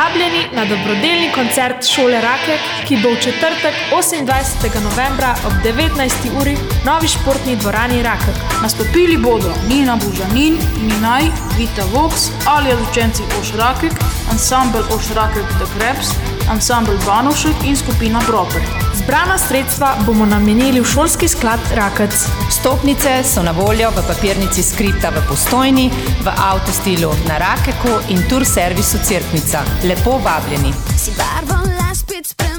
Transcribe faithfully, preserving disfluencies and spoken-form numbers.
Vabljeni na dobrodelni koncert šole Rakek, ki bo v četrtek osemindvajsetega novembra ob devetnajsti uri v novi športni dvorani Rakek. Nastopili bodo Nina Bužanin, Minaj, Vita Vox, ali učenci Oš Rakek, ansambel Oš Rakek The Krebs, ansambel Banovšek in skupina Broper. Zbrana sredstva bomo namenili v šolski sklad Rakec. Vstopnice so na voljo v papirnici Skripta v Postojni, v Avtostilu na Rakeku in Tur servisu Cerknica. Lepo vabljeni. Si barvo la spet